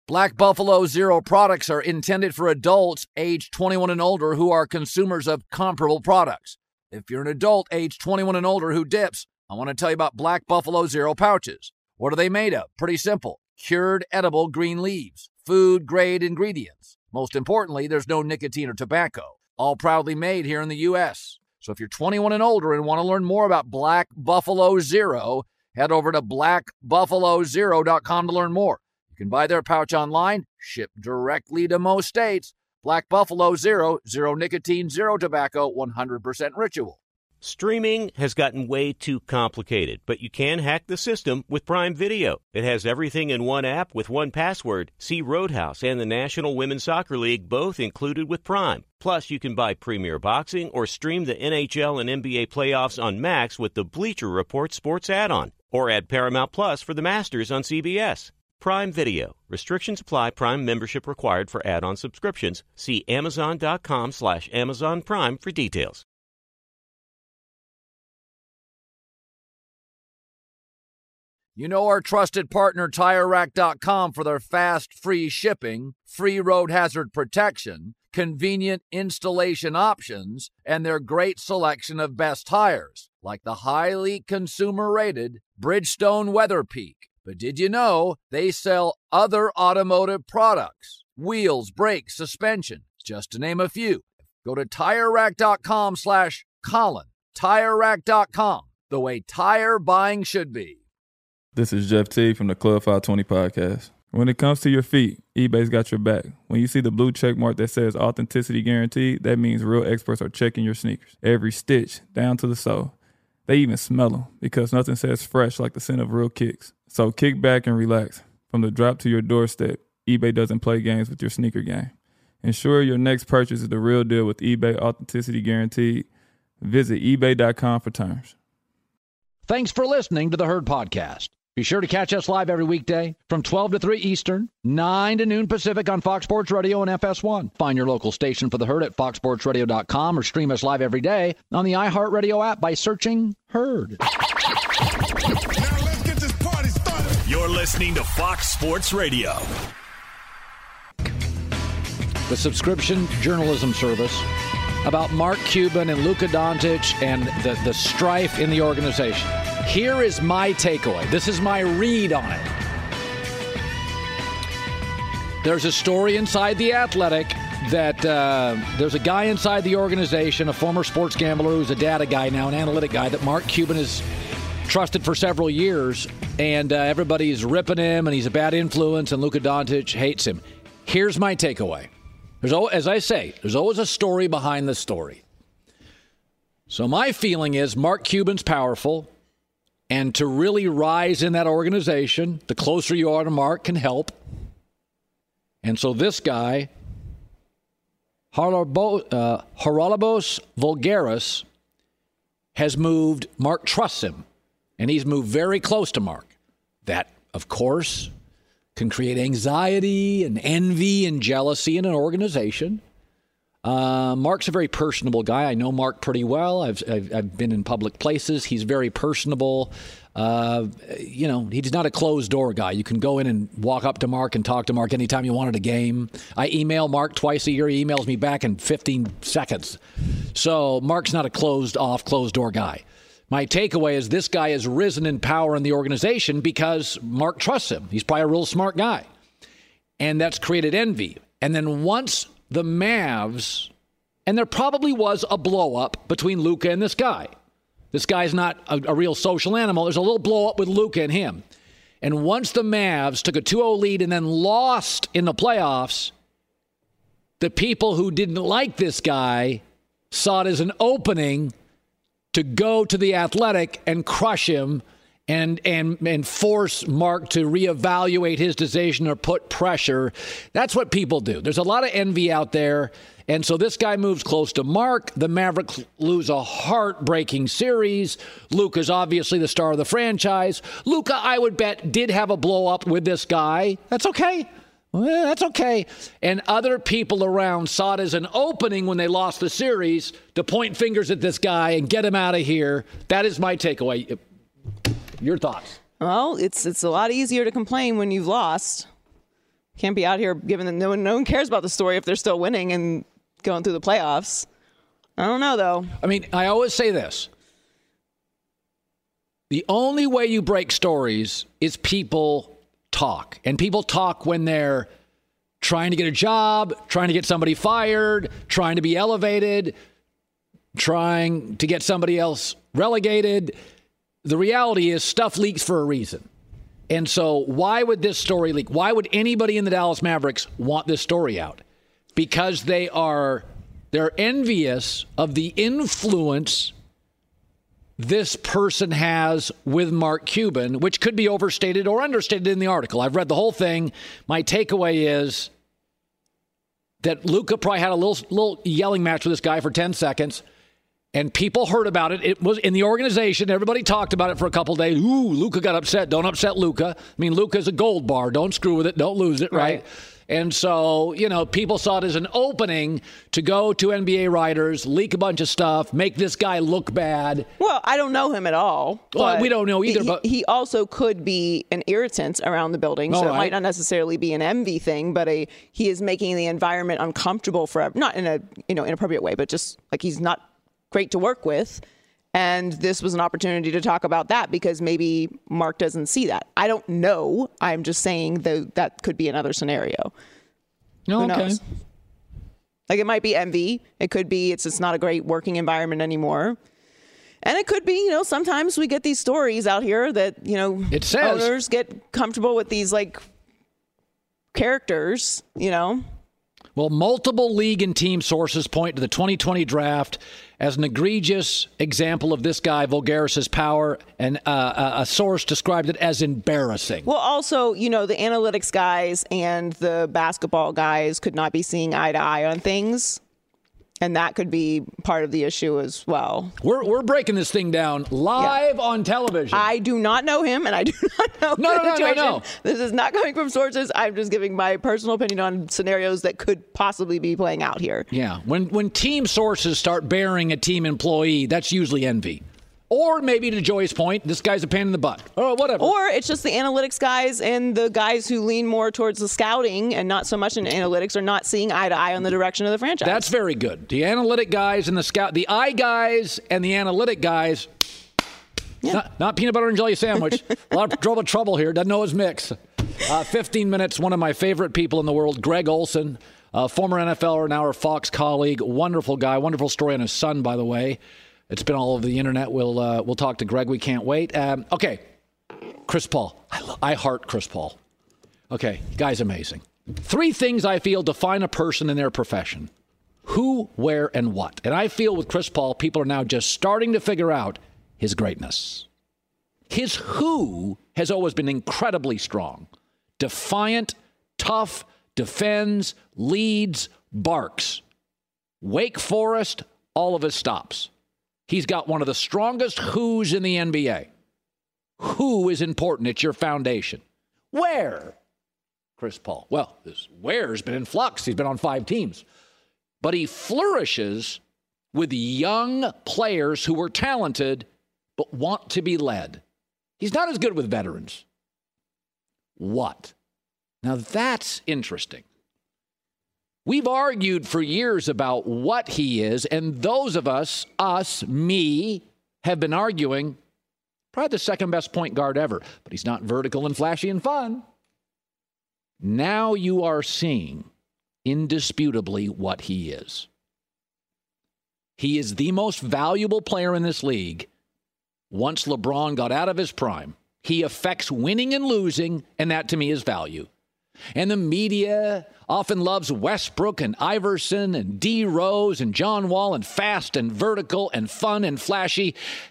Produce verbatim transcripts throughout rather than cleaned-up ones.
Black Buffalo Zero products are intended for adults age twenty-one and older who are consumers of comparable products. If you're an adult age twenty-one and older who dips, I want to tell you about Black Buffalo Zero pouches. What are they made of? Pretty simple. Cured edible green leaves, food-grade ingredients. Most importantly, there's no nicotine or tobacco. All proudly made here in the U S So if you're twenty-one and older and want to learn more about Black Buffalo Zero, head over to black buffalo zero dot com to learn more. You can buy their pouch online, shipped directly to most states. Black Buffalo Zero, zero nicotine, zero tobacco, one hundred percent ritual. Streaming has gotten way too complicated, but you can hack the system with Prime Video. It has everything in one app with one password. See Roadhouse and the National Women's Soccer League both included with Prime. Plus, you can buy Premier Boxing or stream the N H L and N B A playoffs on Max with the Bleacher Report Sports add-on. Or add Paramount Plus for the Masters on C B S. Prime Video. Restrictions apply. Prime membership required for add-on subscriptions. See amazon.com slash Amazon Prime for details. You know our trusted partner, Tire Rack dot com, for their fast, free shipping, free road hazard protection, convenient installation options, and their great selection of best tires, like the highly consumer-rated Bridgestone Weatherpeak. But did you know they sell other automotive products? Wheels, brakes, suspension, just to name a few. Go to Tire Rack dot com slash Colin. Tire Rack dot com, the way tire buying should be. This is Jeff T from the Club five twenty podcast. When it comes to your feet, eBay's got your back. When you see the blue check mark that says authenticity guaranteed, that means real experts are checking your sneakers. Every stitch, down to the sole. They even smell them because nothing says fresh like the scent of real kicks. So kick back and relax. From the drop to your doorstep, eBay doesn't play games with your sneaker game. Ensure your next purchase is the real deal with eBay Authenticity Guaranteed. Visit ebay dot com for terms. Thanks for listening to the Herd Podcast. Be sure to catch us live every weekday from twelve to three Eastern, nine to noon Pacific on Fox Sports Radio and F S one. Find your local station for the Herd at fox sports radio dot com or stream us live every day on the iHeartRadio app by searching Herd. Now let's get this party started. You're listening to Fox Sports Radio. The subscription journalism service about Mark Cuban and Luka Doncic and the, the strife in the organization. Here is my takeaway. This is my read on it. There's a story inside The Athletic that uh, there's a guy inside the organization, a former sports gambler who's a data guy now, an analytic guy, that Mark Cuban has trusted for several years, and uh, everybody's ripping him, and he's a bad influence, and Luka Doncic hates him. Here's my takeaway. There's, as I say, there's always a story behind the story. So my feeling is Mark Cuban's powerful, and to really rise in that organization, the closer you are to Mark can help. And so this guy, Haralabos uh, Haralabos Voulgaris, has moved. Mark trusts him, and he's moved very close to Mark. That, of course, can create anxiety and envy and jealousy in an organization. Uh, Mark's a very personable guy. I know Mark pretty well. I've, I've I've been in public places. He's very personable. Uh, you know, he's not a closed-door guy. You can go in and walk up to Mark and talk to Mark anytime you want at a game. I email Mark twice a year. He emails me back in fifteen seconds. So Mark's not a closed-off, closed-door guy. My takeaway is this guy has risen in power in the organization because Mark trusts him. He's probably a real smart guy. And that's created envy. And then once the Mavs, and there probably was a blow-up between Luka and this guy. This guy's not a, a real social animal. There's a little blow-up with Luka and him. And once the Mavs took a two oh lead and then lost in the playoffs, the people who didn't like this guy saw it as an opening to go to the Athletic and crush him and and and force Mark to reevaluate his decision or put pressure. That's what people do. There's a lot of envy out there. And so this guy moves close to Mark. The Mavericks lose a heartbreaking series. Luka's obviously the star of the franchise. Luka, I would bet, did have a blow up with this guy. That's okay. Well, that's okay. And other people around saw it as an opening when they lost the series to point fingers at this guy and get him out of here. That is my takeaway. Your thoughts? Well, it's it's a lot easier to complain when you've lost. Can't be out here given that no one, no one cares about the story if they're still winning and going through the playoffs. I don't know, though. I mean, I always say this. The only way you break stories is people talk. And people talk when they're trying to get a job, trying to get somebody fired, trying to be elevated, trying to get somebody else relegated. The reality is stuff leaks for a reason. And so why would this story leak? Why would anybody in the Dallas Mavericks want this story out? Because they are they're envious of the influence this person has with Mark Cuban, which could be overstated or understated in the article. I've read the whole thing. My takeaway is that Luka probably had a little little yelling match with this guy for ten seconds. And people heard about it. It was in the organization. Everybody talked about it for a couple of days. Ooh, Luka got upset. Don't upset Luka. I mean, Luka's a gold bar. Don't screw with it. Don't lose it, right? right? And so, you know, people saw it as an opening to go to N B A writers, leak a bunch of stuff, make this guy look bad. Well, I don't know him at all. Well, we don't know either. He, but he also could be an irritant around the building, so all it right. might not necessarily be an envy thing, but a he is making the environment uncomfortable for, not in a, you know, inappropriate way, but just like he's not great to work with. And this was an opportunity to talk about that because maybe Mark doesn't see that. I don't know. I'm just saying that that could be another scenario. No, Who okay. knows? Like it might be envy. It could be it's just not a great working environment anymore. And it could be, you know, sometimes we get these stories out here that, you know, it says, owners get comfortable with these like characters, you know. Well, multiple league and team sources point to the twenty twenty draft as an egregious example of this guy, Voulgaris' power, and uh, a source described it as embarrassing. Well, also, you know, the analytics guys and the basketball guys could not be seeing eye to eye on things. And that could be part of the issue as well. We're we're breaking this thing down live yeah. on television. I do not know him, and I do not know no, the no, situation. No, no, no. This is not coming from sources. I'm just giving my personal opinion on scenarios that could possibly be playing out here. Yeah. When when team sources start burying a team employee, that's usually envy. Or maybe to Joy's point, this guy's a pain in the butt. Or whatever. Or it's just the analytics guys and the guys who lean more towards the scouting and not so much in analytics are not seeing eye to eye on the direction of the franchise. That's very good. The analytic guys and the scout, the eye guys and the analytic guys, yeah. not, not peanut butter and jelly sandwich. A lot of trouble here. Doesn't know his mix. Uh, fifteen minutes, one of my favorite people in the world, Greg Olsen, uh, former N F L er, now our Fox colleague. Wonderful guy. Wonderful story on his son, by the way. It's been all over the internet. We'll uh, we'll talk to Greg. We can't wait. Um, okay, Chris Paul. I, lo- I heart Chris Paul. Okay, guy's amazing. Three things I feel define a person in their profession: who, where, and what. And I feel with Chris Paul, people are now just starting to figure out his greatness. His who has always been incredibly strong, defiant, tough, defends, leads, barks. Wake Forest, all of his stops. He's got one of the strongest who's in the N B A. Who is important? It's your foundation. Where? Chris Paul. Well, this where's been in flux. He's been on five teams. But he flourishes with young players who are talented but want to be led. He's not as good with veterans. What? Now that's interesting. We've argued for years about what he is, and those of us, us, me, have been arguing probably the second best point guard ever, but he's not vertical and flashy and fun. Now you are seeing indisputably what he is. He is the most valuable player in this league once LeBron got out of his prime. He affects winning and losing, and that to me is value. And the media often loves Westbrook and Iverson and D. Rose and John Wall and fast and vertical and fun and flashy.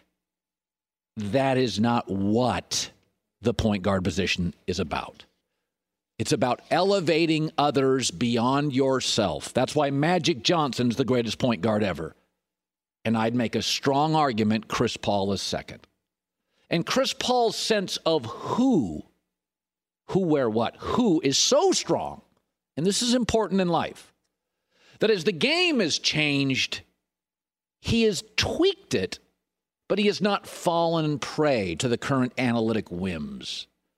That is not what the point guard position is about. It's about elevating others beyond yourself. That's why Magic Johnson's the greatest point guard ever. And I'd make a strong argument Chris Paul is second. And Chris Paul's sense of who Who, where, what, who is so strong, and this is important in life, that as the game has changed, he has tweaked it, but he has not fallen prey to the current analytic whims.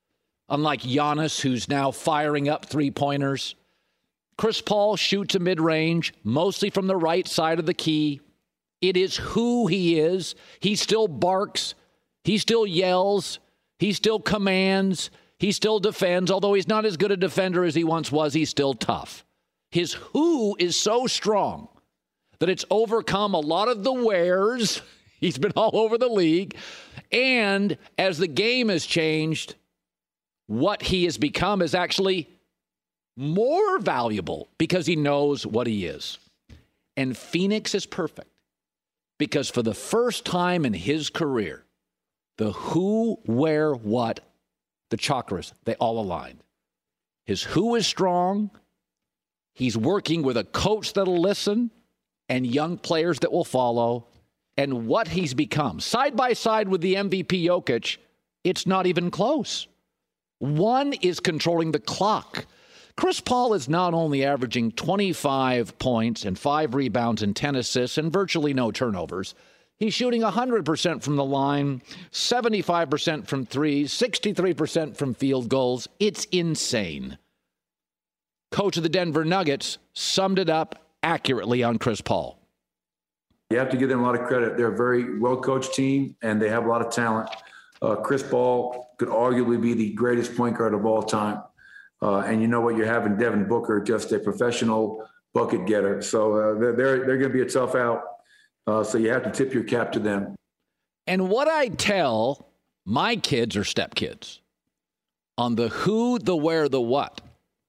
unlike Giannis, who's now firing up three-pointers. Chris Paul shoots a mid-range, mostly from the right side of the key. It is who he is. He still barks. He still yells. He still commands. He still defends. Although he's not as good a defender as he once was, he's still tough. His who is so strong that it's overcome a lot of the wheres. He's been all over the league. And as the game has changed, what he has become is actually more valuable because he knows what he is. And Phoenix is perfect because for the first time in his career, the who, where, what, the chakras, they all aligned. His who is strong. He's working with a coach that'll listen and young players that will follow. And what he's become, side by side with the M V P Jokic, it's not even close. One is controlling the clock. Chris Paul is not only averaging twenty-five points and five rebounds and ten assists and virtually no turnovers. He's shooting one hundred percent from the line, seventy-five percent from threes, sixty-three percent from field goals. It's insane. Coach of the Denver Nuggets summed it up accurately on Chris Paul. You have to give them a lot of credit. They're a very well-coached team, and they have a lot of talent. Uh, Chris Paul could arguably be the greatest point guard of all time. Uh, and you know what? You're having Devin Booker, just a professional bucket getter. So uh, they're, they're, they're going to be a tough out. Uh, so you have to tip your cap to them. And what I tell my kids or stepkids on the who, the where, the what,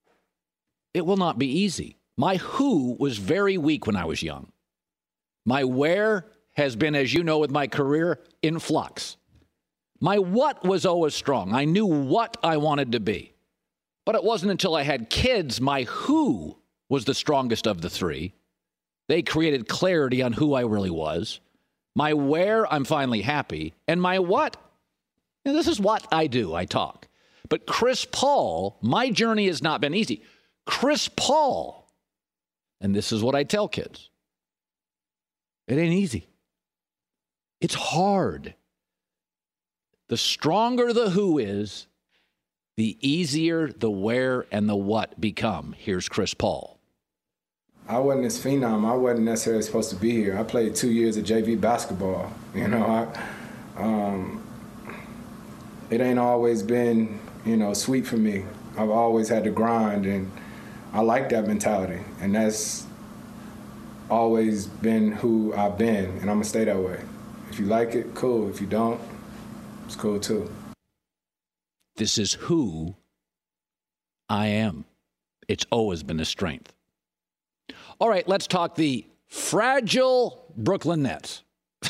it will not be easy. My who was very weak when I was young. My where has been, as you know, with my career, in flux. My what was always strong. I knew what I wanted to be. But it wasn't until I had kids, my who was the strongest of the three. They created clarity on who I really was. My where, I'm finally happy. And my what, you know, this is what I do, I talk. But Chris Paul, my journey has not been easy. Chris Paul, and this is what I tell kids, it ain't easy. It's hard. The stronger the who is, the easier the where and the what become. Here's Chris Paul. I wasn't this phenom. I wasn't necessarily supposed to be here. I played two years of J V basketball. You know, I, um, it ain't always been, you know, sweet for me. I've always had to grind, and I like that mentality. And that's always been who I've been, and I'm going to stay that way. If you like it, cool. If you don't, it's cool too. This is who I am. It's always been a strength. All right, let's talk the fragile Brooklyn Nets.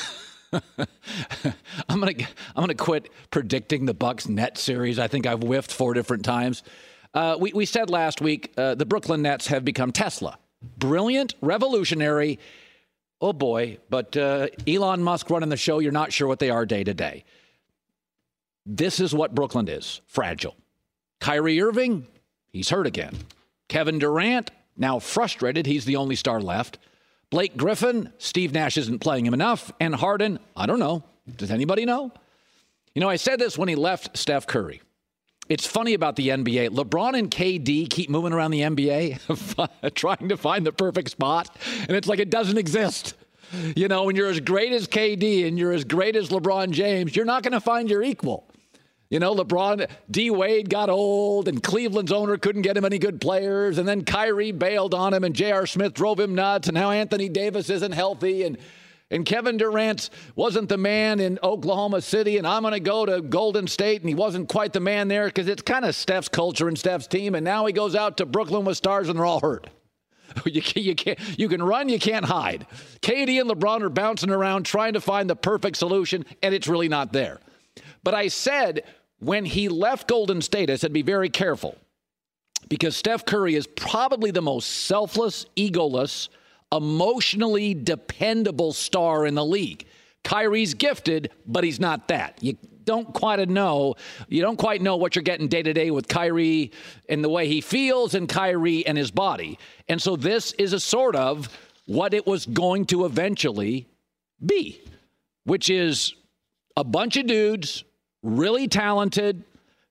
I'm gonna I'm gonna quit predicting the Bucks Nets series. I think I've whiffed four different times. Uh, we we said last week uh, the Brooklyn Nets have become Tesla. Brilliant, revolutionary. Oh boy, but uh, Elon Musk running the show. You're not sure what they are day to day. This is what Brooklyn is, fragile. Kyrie Irving, he's hurt again. Kevin Durant, now frustrated. He's the only star left. Blake Griffin, Steve Nash isn't playing him enough. And Harden, I don't know. Does anybody know? You know, I said this when he left Steph Curry. It's funny about the N B A. LeBron and K D keep moving around the N B A, trying to find the perfect spot. And it's like it doesn't exist. You know, when you're as great as K D and you're as great as LeBron James, you're not going to find your equal. You know, LeBron, D. Wade got old, and Cleveland's owner couldn't get him any good players, and then Kyrie bailed on him, and J R. Smith drove him nuts, and now Anthony Davis isn't healthy, and and Kevin Durant wasn't the man in Oklahoma City, and I'm going to go to Golden State, and he wasn't quite the man there because it's kind of Steph's culture and Steph's team, and now he goes out to Brooklyn with stars, and they're all hurt. You can't, you can't, you can run, you can't hide. K D and LeBron are bouncing around trying to find the perfect solution, and it's really not there. But I said when he left Golden State, I said be very careful because Steph Curry is probably the most selfless, egoless, emotionally dependable star in the league. Kyrie's gifted, but he's not that. You don't quite know. You don't quite know what you're getting day to day with Kyrie and the way he feels and Kyrie and his body. And so this is a sort of what it was going to eventually be, which is a bunch of dudes, really talented,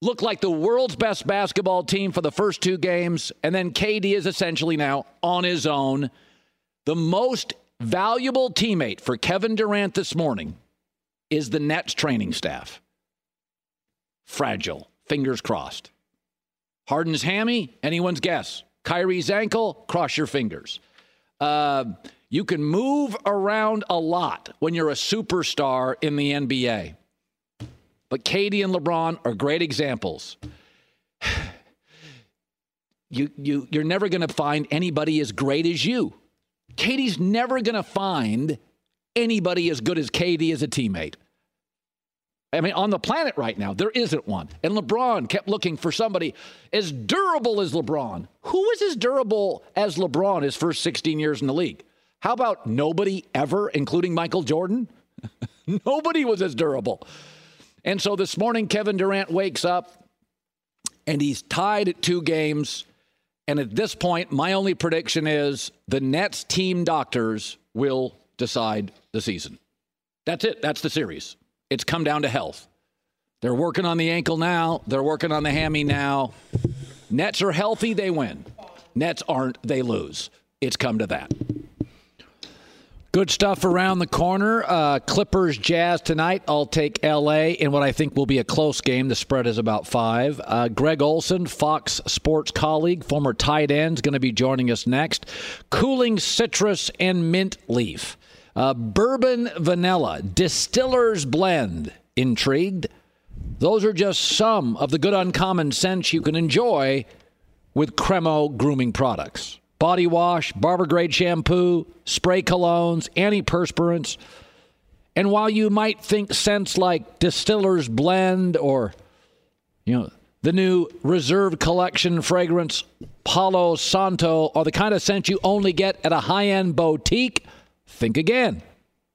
look like the world's best basketball team for the first two games, and then K D is essentially now on his own. The most valuable teammate for Kevin Durant this morning is the Nets training staff. Fragile. Fingers crossed. Harden's hammy, anyone's guess. Kyrie's ankle, cross your fingers. Uh, you can move around a lot when you're a superstar in the N B A. But K D and LeBron are great examples. You, you, you're never going to find anybody as great as you. K D's never going to find anybody as good as K D as a teammate. I mean, on the planet right now, there isn't one. And LeBron kept looking for somebody as durable as LeBron. Who was as durable as LeBron his first sixteen years in the league? How about nobody ever, including Michael Jordan? Nobody was as durable. And so this morning, Kevin Durant wakes up, and he's tied at two games. And at this point, my only prediction is the Nets team doctors will decide the season. That's it. That's the series. It's come down to health. They're working on the ankle now. They're working on the hammy now. Nets are healthy, they win. Nets aren't, they lose. It's come to that. Good stuff around the corner. Uh, Clippers Jazz tonight. I'll take L A in what I think will be a close game. The spread is about five. Uh, Greg Olson, Fox Sports colleague, former tight end, is going to be joining us next. Cooling citrus and mint leaf. Uh, bourbon vanilla. Distiller's blend. Intrigued? Those are just some of the good uncommon scents you can enjoy with Cremo grooming products. Body wash, barber-grade shampoo, spray colognes, antiperspirants. And while you might think scents like Distiller's Blend or, you know, the new Reserve Collection fragrance, Palo Santo, are the kind of scent you only get at a high-end boutique, think again.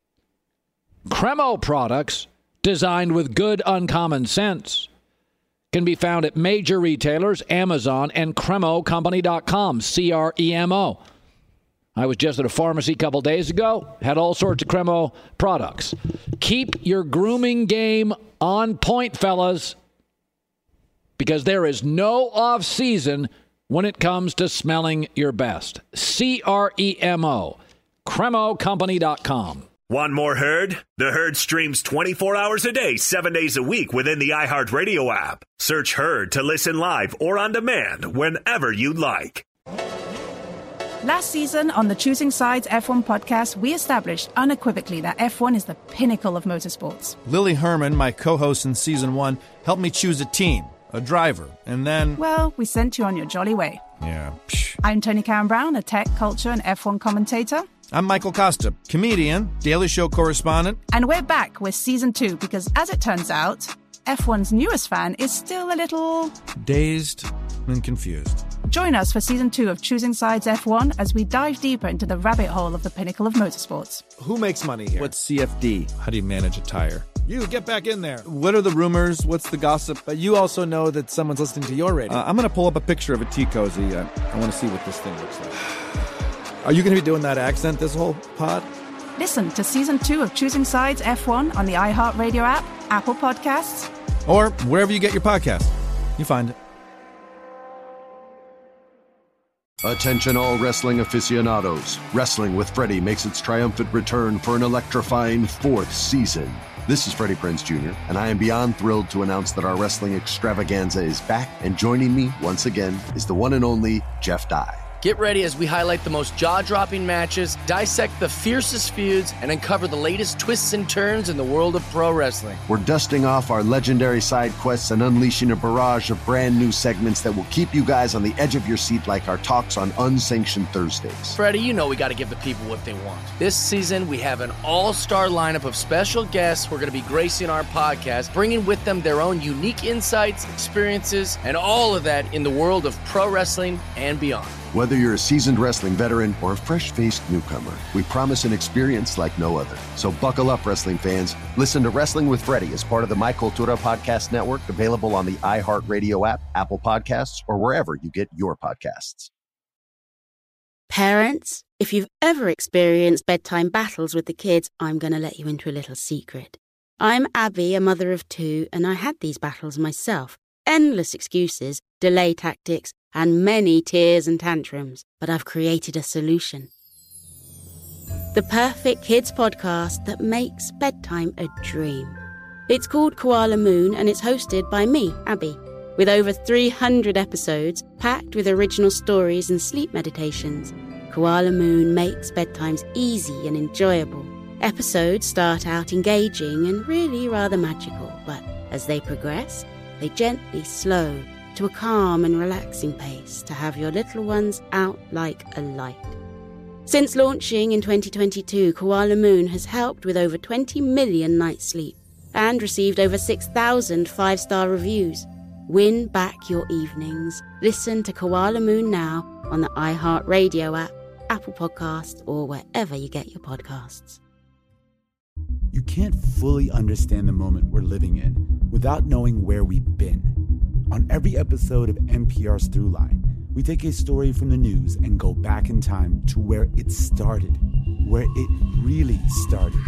Cremo products designed with good uncommon scents can be found at major retailers, Amazon, and cremo company dot com, C R E M O. I was just at a pharmacy a couple days ago, had all sorts of Cremo products. Keep your grooming game on point, fellas, because there is no off-season when it comes to smelling your best. C R E M O, cremo company dot com. Want more Herd? The Herd streams twenty-four hours a day, seven days a week within the iHeartRadio app. Search Herd to listen live or on demand whenever you like. Last season on the Choosing Sides F one podcast, we established unequivocally that F one is the pinnacle of motorsports. Lily Herman, my co-host in season one, helped me choose a team, a driver, and then... Well, we sent you on your jolly way. Yeah, psh. I'm Tony Karen Brown, a tech, culture, and F one commentator. I'm Michael Costa, comedian, Daily Show correspondent. And we're back with season two because, as it turns out, F one's newest fan is still a little... dazed and confused. Join us for season two of Choosing Sides F one as we dive deeper into the rabbit hole of the pinnacle of motorsports. Who makes money here? What's C F D? How do you manage a tire? You, get back in there. What are the rumors? What's the gossip? But you also know that someone's listening to your radio. Uh, I'm going to pull up a picture of a tea cozy. Uh, I want to see what this thing looks like. Are you going to be doing that accent this whole pod? Listen to season two of Choosing Sides F one on the iHeartRadio app, Apple Podcasts, or wherever you get your podcasts. You find it. Attention all wrestling aficionados. Wrestling with Freddie makes its triumphant return for an electrifying fourth season. This is Freddie Prinze Junior, and I am beyond thrilled to announce that our wrestling extravaganza is back, and joining me once again is the one and only Jeff Dye. Get ready as we highlight the most jaw-dropping matches, dissect the fiercest feuds, and uncover the latest twists and turns in the world of pro wrestling. We're dusting off our legendary side quests and unleashing a barrage of brand new segments that will keep you guys on the edge of your seat like our talks on Unsanctioned Thursdays. Freddie, you know we got to give the people what they want. This season, we have an all-star lineup of special guests who are going to be gracing our podcast, bringing with them their own unique insights, experiences, and all of that in the world of pro wrestling and beyond. Whether you're a seasoned wrestling veteran or a fresh-faced newcomer, we promise an experience like no other. So buckle up, wrestling fans. Listen to Wrestling with Freddie as part of the My Cultura Podcast Network, available on the iHeartRadio app, Apple Podcasts, or wherever you get your podcasts. Parents, if you've ever experienced bedtime battles with the kids, I'm going to let you into a little secret. I'm Abby, a mother of two, and I had these battles myself. endless excuses, delay tactics, and many tears and tantrums, but I've created a solution. The perfect kids podcast that makes bedtime a dream. It's called Koala Moon, and it's hosted by me, Abby, with over three hundred episodes packed with original stories and sleep meditations. Koala Moon makes bedtimes easy and enjoyable. Episodes start out engaging and really rather magical, but as they progress, they gently slow to a calm and relaxing pace to have your little ones out like a light. Since launching in twenty twenty-two, Koala Moon has helped with over twenty million nights sleep and received over six thousand five-star reviews. Win back your evenings. Listen to Koala Moon now on the iHeartRadio app, Apple Podcasts, or wherever you get your podcasts. You can't fully understand the moment we're living in without knowing where we've been. On every episode of N P R's Throughline, we take a story from the news and go back in time to where it started, where it really started.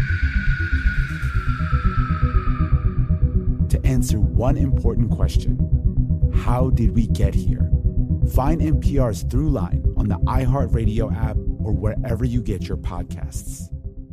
To answer one important question: how did we get here? Find N P R's Throughline on the iHeartRadio app or wherever you get your podcasts.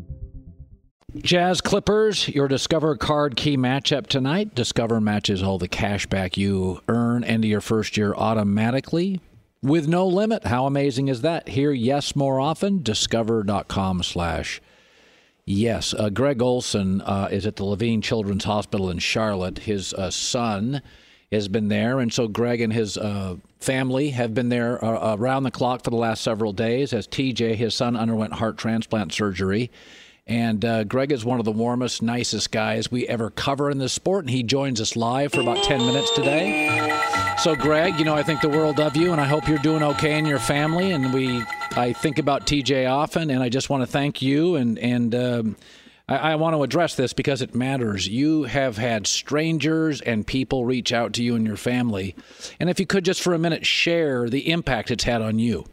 Jazz Clippers, your Discover card key matchup tonight. Discover matches all the cash back you earn into your first year automatically with no limit. How amazing is that? Hear yes more often. Discover.com slash yes. Uh, Greg Olson uh, is at the Levine Children's Hospital in Charlotte. His uh, son has been there, and so Greg and his uh, family have been there uh, around the clock for the last several days as T J, his son, underwent heart transplant surgery. And uh, Greg is one of the warmest, nicest guys we ever cover in this sport, and he joins us live for about ten minutes today. So, Greg, you know, I think the world of you, and I hope you're doing okay in your family. And we, I think about T J often, and I just want to thank you. And and um, I, I want to address this because it matters. You have had strangers and people reach out to you and your family. And if you could just for a minute share the impact it's had on you.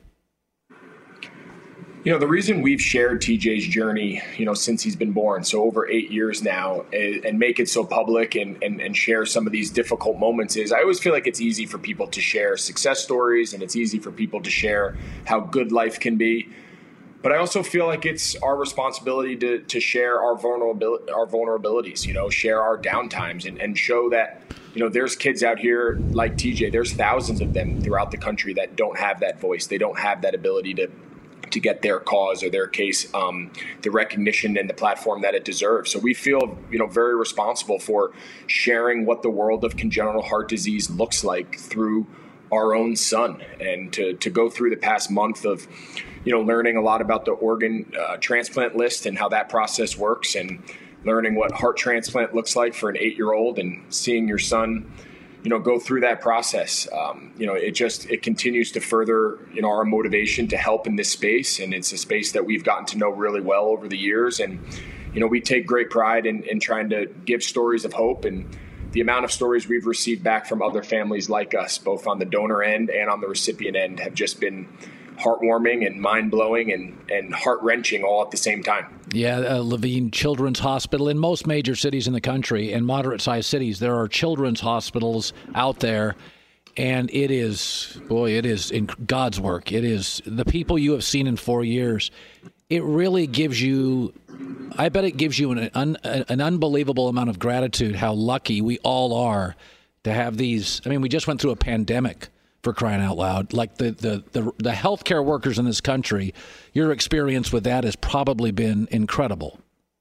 You know, the reason we've shared T J's journey, you know, since he's been born, so over eight years now, and make it so public and, and, and share some of these difficult moments is I always feel like it's easy for people to share success stories and it's easy for people to share how good life can be. But I also feel like it's our responsibility to to share our vulnerability, our vulnerabilities, you know, share our downtimes and, and show that, you know, there's kids out here like T J. There's thousands of them throughout the country that don't have that voice. They don't have that ability to to get their cause or their case um, the recognition and the platform that it deserves. So we feel, you know, very responsible for sharing what the world of congenital heart disease looks like through our own son, and to to go through the past month of, you know, learning a lot about the organ uh, transplant list and how that process works, and learning what heart transplant looks like for an eight-year-old, and seeing your son, you know, go through that process. Um, you know, it just, it continues to further, you know, our motivation to help in this space. And it's a space that we've gotten to know really well over the years. And, you know, we take great pride in, in trying to give stories of hope, and the amount of stories we've received back from other families like us, both on the donor end and on the recipient end, have just been heartwarming and mind-blowing and, and heart-wrenching all at the same time. Yeah, uh, Levine Children's Hospital. In most major cities in the country and moderate-sized cities, there are children's hospitals out there, and it is, boy, it is in God's work. It is the people you have seen in four years. It really gives you, I bet it gives you an, un, an unbelievable amount of gratitude how lucky we all are to have these. I mean, we just went through a pandemic, for crying out loud. Like the, the, the, the healthcare workers in this country, your experience with that has probably been incredible.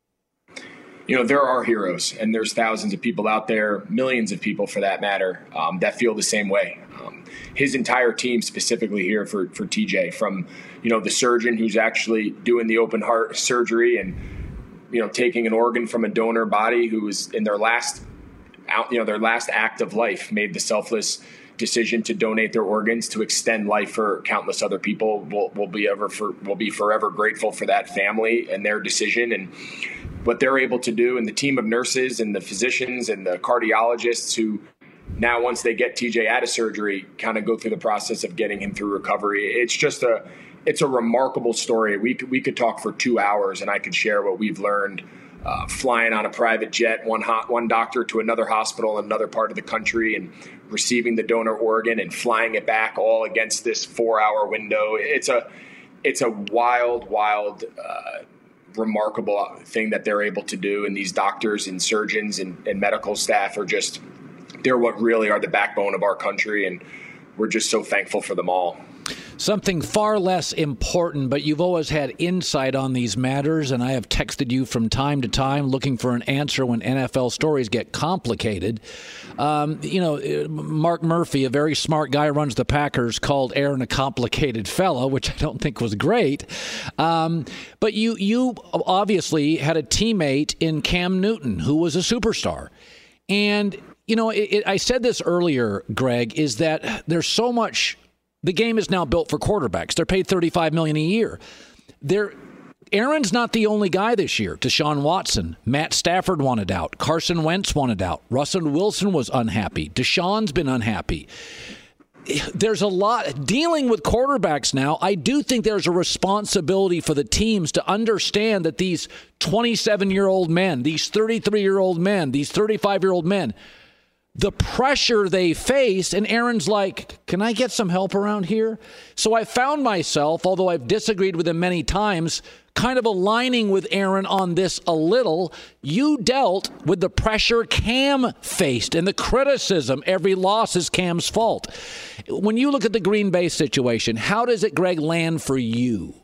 You know, there are heroes, and there's thousands of people out there, millions of people for that matter, um, that feel the same way. Um, his entire team specifically here for, for T J, from, you know, the surgeon who's actually doing the open heart surgery and, you know, taking an organ from a donor body who was in their last out, you know, their last act of life, made the selfless decision to donate their organs to extend life for countless other people. We'll, we'll be ever for, we'll be forever grateful for that family and their decision and what they're able to do, and the team of nurses and the physicians and the cardiologists who now, once they get T J out of surgery, kind of go through the process of getting him through recovery. It's just a, it's a remarkable story. We could, we could talk for two hours and I could share what we've learned uh, flying on a private jet, one hot, one doctor to another hospital in another part of the country, and receiving the donor organ and flying it back all against this four-hour window. It's a it's a wild, wild, uh, remarkable thing that they're able to do. And these doctors and surgeons and, and medical staff are just they're what really are the backbone of our country, and we're just so thankful for them all. Something far less important, but you've always had insight on these matters, and I have texted you from time to time looking for an answer when N F L stories get complicated. Um, you know, Mark Murphy, a very smart guy who runs the Packers, called Aaron a complicated fellow, which I don't think was great. Um, but you, you obviously had a teammate in Cam Newton who was a superstar. And, you know, it, it, I said this earlier, Greg, is that there's so much... The game is now built for quarterbacks. They're paid thirty-five million dollars a year. They're, Aaron's not the only guy this year. Deshaun Watson, Matt Stafford wanted out. Carson Wentz wanted out. Russell Wilson was unhappy. Deshaun's been unhappy. There's a lot dealing with quarterbacks now. I do think there's a responsibility for the teams to understand that these twenty-seven-year-old men, these thirty-three-year-old men, these thirty-five-year-old men, the pressure they face, and Aaron's like, can I get some help around here? So I found myself, although I've disagreed with him many times, kind of aligning with Aaron on this a little. You dealt with the pressure Cam faced and the criticism. Every loss is Cam's fault. When you look at the Green Bay situation, how does it, Greg, land for you?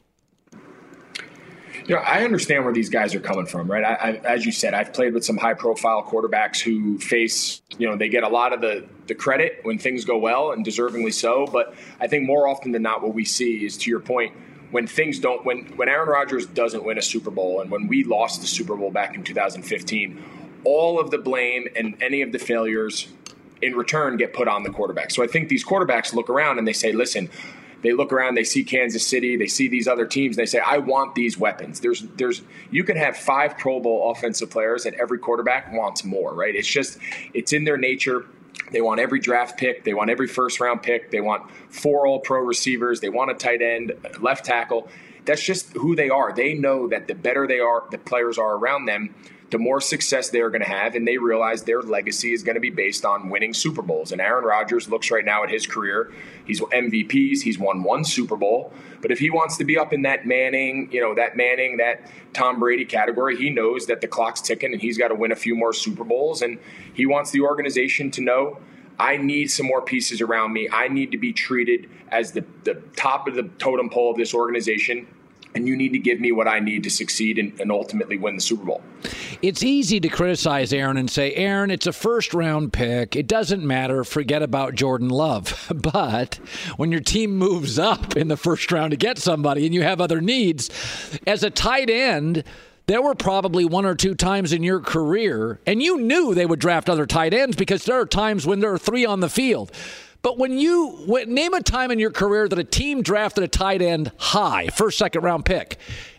You know, I understand where these guys are coming from, right? I, I, as you said, I've played with some high-profile quarterbacks who face, you know, they get a lot of the, the credit when things go well, and deservingly so. But I think more often than not, what we see is, to your point, when things don't, when when Aaron Rodgers doesn't win a Super Bowl, and when we lost the Super Bowl back in two thousand fifteen, all of the blame and any of the failures in return get put on the quarterback. So I think these quarterbacks look around and they say, listen. They look around, they see Kansas City, they see these other teams, and they say, I want these weapons. There's, there's, you can have five Pro Bowl offensive players, and every quarterback wants more, right? It's just, it's in their nature. They want every draft pick. They want every first-round pick. They want four all-pro receivers. They want a tight end, left tackle. That's just who they are. They know that the better they are, the players are around them, the more success they're going to have, and they realize their legacy is going to be based on winning Super Bowls. And Aaron Rodgers looks right now at his career. He's M V Ps. He's won one Super Bowl. But if he wants to be up in that Manning, you know, that Manning, that Tom Brady category, he knows that the clock's ticking and he's got to win a few more Super Bowls. And he wants the organization to know, I need some more pieces around me. I need to be treated as the, the top of the totem pole of this organization. And you need to give me what I need to succeed and, and ultimately win the Super Bowl. It's easy to criticize Aaron and say, Aaron, it's a first-round pick. It doesn't matter. Forget about Jordan Love. But when your team moves up in the first round to get somebody and you have other needs, as a tight end, there were probably one or two times in your career, and you knew they would draft other tight ends because there are times when there are three on the field. But when you when, name a time in your career that a team drafted a tight end high, first, second round pick,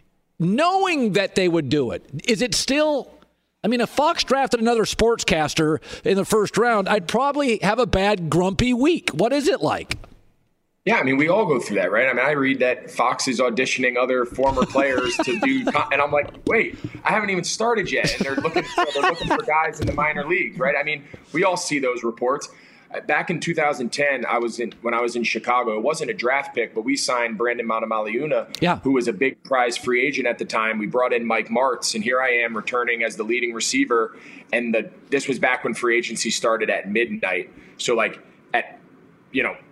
knowing that they would do it, is it still, I mean, if Fox drafted another sportscaster in the first round, I'd probably have a bad, grumpy week. What is it like? Yeah, I mean, we all go through that, right? I mean, I read that Fox is auditioning other former players to do, and I'm like, wait, I haven't even started yet, and they're looking for, they're looking for guys in the minor leagues, right? I mean, we all see those reports. Back in two thousand ten, I was in when I was in Chicago. It wasn't a draft pick, but we signed Brandon Matamaliuna, yeah. who was a big prize free agent at the time. We brought in Mike Martz, and here I am returning as the leading receiver. And the this was back when free agency started at midnight. So like at you know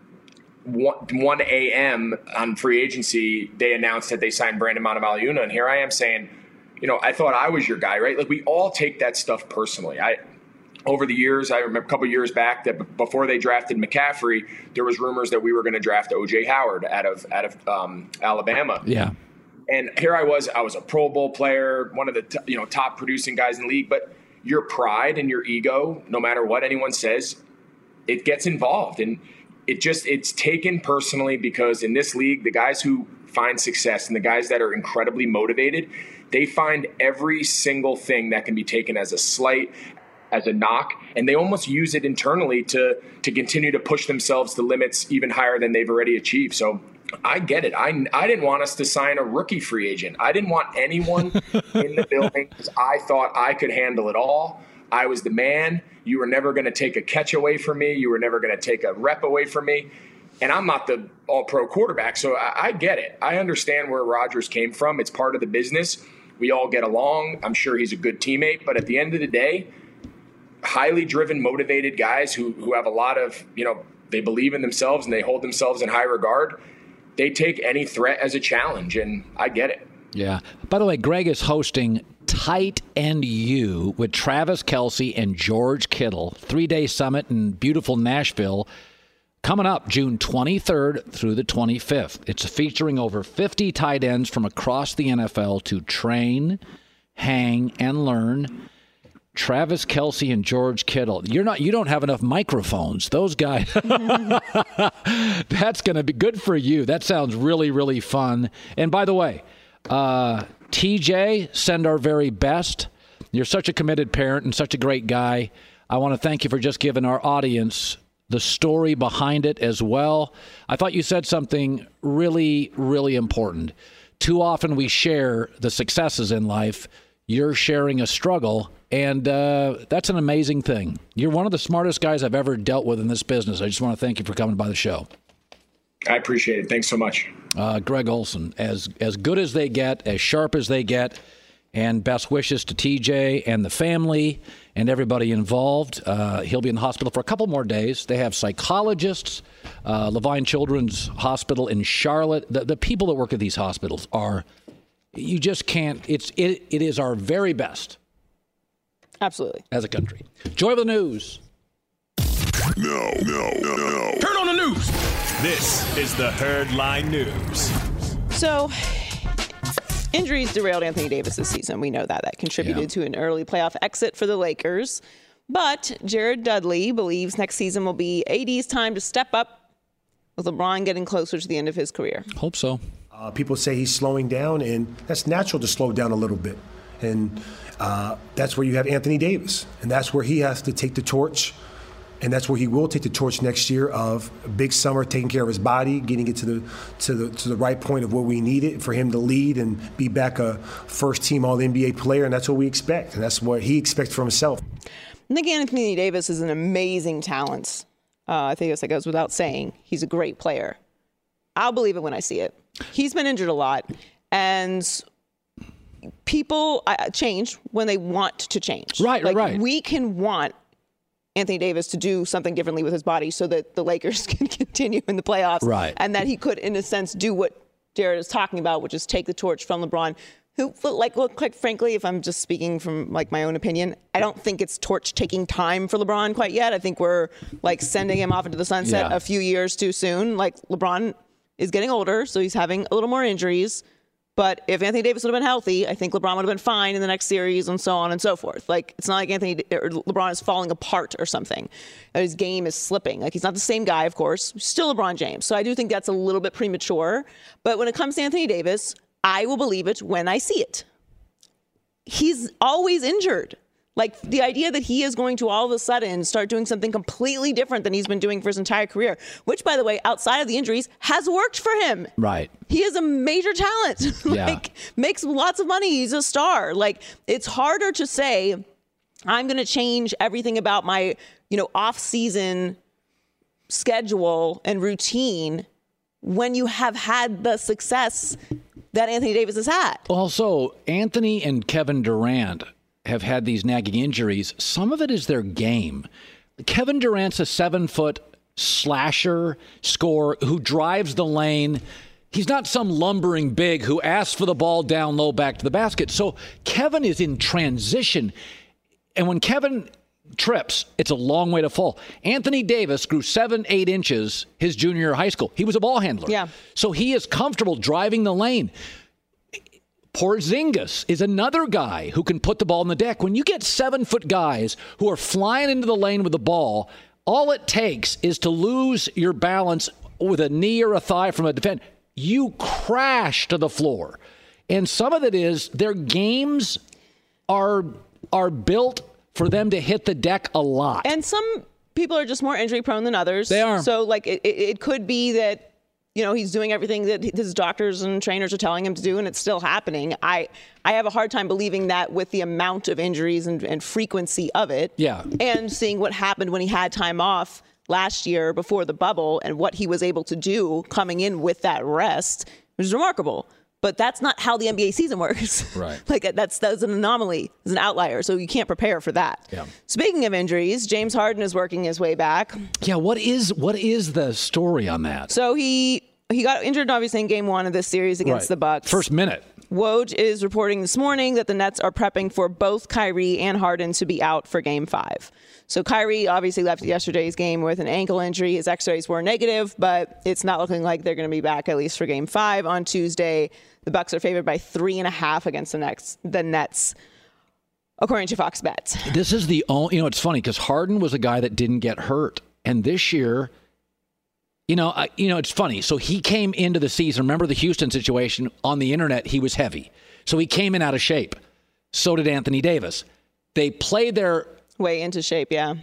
one a.m. on free agency, they announced that they signed Brandon Matamaliuna, and here I am saying, you know, I thought I was your guy, right? Like we all take that stuff personally. I. Over the years, I remember a couple years back that before they drafted McCaffrey, there was rumors that we were going to draft O J Howard out of out of um, Alabama. Yeah. And here I was, I was a Pro Bowl player, one of the t- you know top producing guys in the league. But your pride and your ego, no matter what anyone says, it gets involved, and it just it's taken personally because in this league, the guys who find success and the guys that are incredibly motivated, they find every single thing that can be taken as a slight, as a knock, and they almost use it internally to to continue to push themselves to limits even higher than they've already achieved. So I get it. I, I didn't want us to sign a rookie free agent. I didn't want anyone in the building because I thought I could handle it all. I was the man. You were never going to take a catch away from me. You were never going to take a rep away from me. And I'm not the all-pro quarterback, so I, I get it. I understand where Rodgers came from. It's part of the business. We all get along. I'm sure he's a good teammate. But at the end of the day, highly driven, motivated guys who, who have a lot of, you know, they believe in themselves and they hold themselves in high regard. They take any threat as a challenge, and I get it. Yeah. By the way, Greg is hosting Tight End U with Travis Kelce and George Kittle, three-day summit in beautiful Nashville, coming up June twenty-third through the twenty-fifth. It's featuring over fifty tight ends from across the N F L to train, hang, and learn. Travis Kelce and George Kittle. You're not. You don't have enough microphones. Those guys. That's going to be good for you. That sounds really, really fun. And by the way, uh, T J, send our very best. You're such a committed parent and such a great guy. I want to thank you for just giving our audience the story behind it as well. I thought you said something really, really important. Too often we share the successes in life. You're sharing a struggle, and uh, that's an amazing thing. You're one of the smartest guys I've ever dealt with in this business. I just want to thank you for coming by the show. I appreciate it. Thanks so much. Uh, Greg Olsen, as as good as they get, as sharp as they get, and best wishes to T J and the family and everybody involved. Uh, he'll be in the hospital for a couple more days. They have psychologists, uh, Levine Children's Hospital in Charlotte. The, the people that work at these hospitals are, you just can't, it's it, it is our very best. Absolutely. As a country. Joy of the news. No, no, no, no. Turn on the news. This is the Herdline News. So, injuries derailed Anthony Davis this season. We know that. That contributed yeah. to an early playoff exit for the Lakers. But Jared Dudley believes next season will be A D's time to step up, with LeBron getting closer to the end of his career. Hope so. Uh, people say he's slowing down, and that's natural to slow down a little bit. And uh, that's where you have Anthony Davis. And that's where he has to take the torch. And that's where he will take the torch next year of a big summer, taking care of his body, getting it to the to the to the right point of where we need it for him to lead and be back a first-team All N B A player. And that's what we expect. And that's what he expects from himself. I think Anthony Davis is an amazing talent. Uh, I think that goes without saying. He's a great player. I'll believe it when I see it. He's been injured a lot. And people uh, change when they want to change. Right, like, right. We can want Anthony Davis to do something differently with his body so that the Lakers can continue in the playoffs. Right. And that he could, in a sense, do what Jared is talking about, which is take the torch from LeBron, who, like, look, quite frankly, if I'm just speaking from, like, my own opinion, I don't think it's torch-taking time for LeBron quite yet. I think we're, like, sending him off into the sunset yeah. a few years too soon. Like, LeBron is getting older, so he's having a little more injuries. But if Anthony Davis would have been healthy, I think LeBron would have been fine in the next series and so on and so forth. Like, it's not like Anthony or LeBron is falling apart or something. His game is slipping. Like, he's not the same guy, of course. Still LeBron James. So I do think that's a little bit premature. But when it comes to Anthony Davis, I will believe it when I see it. He's always injured. Like, the idea that he is going to all of a sudden start doing something completely different than he's been doing for his entire career, which, by the way, outside of the injuries, has worked for him. Right. He is a major talent. like, yeah. makes lots of money. He's a star. Like, it's harder to say, I'm going to change everything about my, you know, off-season schedule and routine when you have had the success that Anthony Davis has had. Also, Anthony and Kevin Durant have had these nagging injuries. Some of it is their game. Kevin Durant's a seven-foot slasher scorer who drives the lane. He's not some lumbering big who asks for the ball down low back to the basket. So Kevin is in transition. And when Kevin trips, it's a long way to fall. Anthony Davis grew seven, eight inches his junior year of high school. He was a ball handler. Yeah. So he is comfortable driving the lane. Porzingis is another guy who can put the ball in the deck. When you get seven-foot guys who are flying into the lane with the ball, all it takes is to lose your balance with a knee or a thigh from a defender. You crash to the floor. And some of it is their games are are built for them to hit the deck a lot. And some people are just more injury prone than others. They are. So, like, it, it, it could be that you know, he's doing everything that his doctors and trainers are telling him to do, and it's still happening. I, I have a hard time believing that with the amount of injuries and, and frequency of it. Yeah. And seeing what happened when he had time off last year before the bubble and what he was able to do coming in with that rest was remarkable. But that's not how the N B A season works. Right. Like that's that's an anomaly, it's an outlier, so you can't prepare for that. Yeah. Speaking of injuries, James Harden is working his way back. Yeah, what is what is the story on that? So he he got injured obviously in game one of this series against Right. the Bucks. First minute. Woj is reporting this morning that the Nets are prepping for both Kyrie and Harden to be out for game five. So Kyrie obviously left yesterday's game with an ankle injury. His x-rays were negative, but it's not looking like they're going to be back at least for game five on Tuesday. The Bucks are favored by three and a half against the Nets, the Nets, according to Fox Bet. This is the only, you know, it's funny because Harden was a guy that didn't get hurt. And this year, you know, uh, you know, it's funny. So he came into the season. Remember the Houston situation on the internet? He was heavy. So he came in out of shape. So did Anthony Davis. They played their way into shape. Yeah.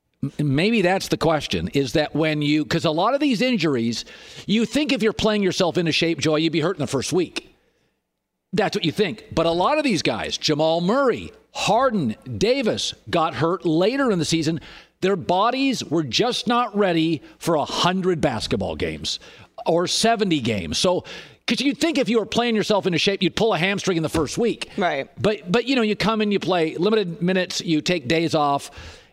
Maybe that's the question, is that when you, because a lot of these injuries, you think if you're playing yourself into shape, Joy, you'd be hurt in the first week. That's what you think. But a lot of these guys, Jamal Murray, Harden, Davis, got hurt later in the season. Their bodies were just not ready for one hundred basketball games or seventy games. So, because you'd think if you were playing yourself into shape, you'd pull a hamstring in the first week. Right. But, but you know, you come in, you play limited minutes, you take days off.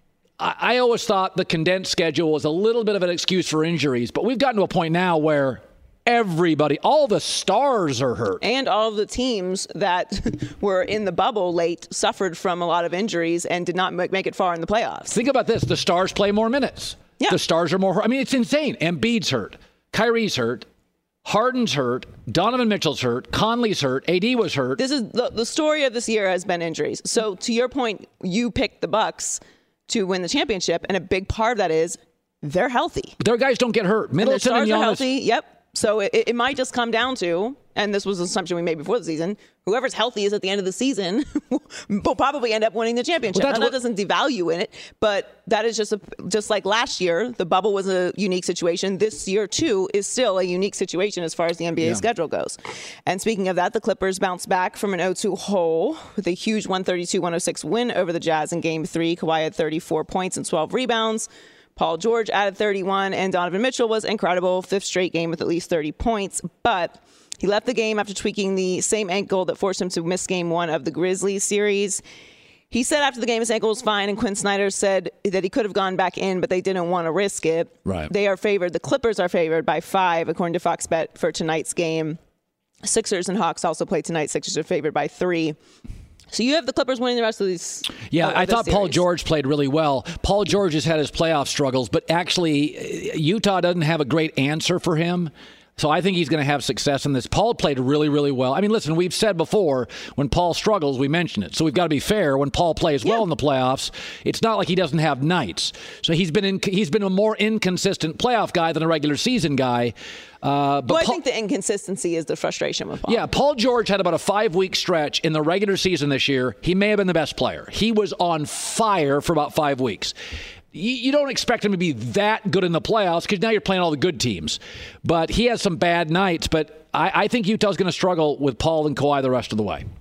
I, I always thought the condensed schedule was a little bit of an excuse for injuries, but we've gotten to a point now where everybody, all the stars are hurt. And all of the teams that were in the bubble late suffered from a lot of injuries and did not make it far in the playoffs. Think about this. The stars play more minutes. Yeah. The stars are more. I mean, it's insane. Embiid's hurt. Kyrie's hurt. Harden's hurt. Donovan Mitchell's hurt. Conley's hurt. A D was hurt. This is the, the story of this year has been injuries. So to your point, you picked the Bucks to win the championship, and a big part of that is they're healthy. Their guys don't get hurt. Middleton and, and, and Giannis are Giannis. healthy. Yep. So it, it might just come down to, and this was an assumption we made before the season, whoever's healthy is at the end of the season will probably end up winning the championship. Well, now, what, that doesn't devalue in it, but that is just a, just like last year, the bubble was a unique situation. This year, too, is still a unique situation as far as the N B A Yeah. schedule goes. And speaking of that, the Clippers bounced back from an oh two hole with a huge one thirty-two one oh six win over the Jazz in Game three. Kawhi had thirty-four points and twelve rebounds. Paul George added thirty-one, and Donovan Mitchell was incredible. Fifth straight game with at least thirty points, but he left the game after tweaking the same ankle that forced him to miss game one of the Grizzlies series. He said after the game his ankle was fine, and Quinn Snyder said that he could have gone back in, but they didn't want to risk it. Right. They are favored. The Clippers are favored by five, according to Fox Bet, for tonight's game. Sixers and Hawks also play tonight. Sixers are favored by three. So you have the Clippers winning the rest of these. Yeah, of I this thought Paul series. George played really well. Paul George has had his playoff struggles, but actually Utah doesn't have a great answer for him. So I think he's going to have success in this. Paul played really, really well. I mean, listen, we've said before, when Paul struggles, we mention it. So we've got to be fair. When Paul plays well in the playoffs, it's not like he doesn't have nights. So he's been in, he's been a more inconsistent playoff guy than a regular season guy. Uh, but Well, I Paul, think the inconsistency is the frustration with Paul. yeah, Paul George had about a five-week stretch in the regular season this year. He may have been the best player. He was on fire for about five weeks. You, you don't expect him to be that good in the playoffs because now you're playing all the good teams. But he has some bad nights. But I, I think Utah's going to struggle with Paul and Kawhi the rest of the way.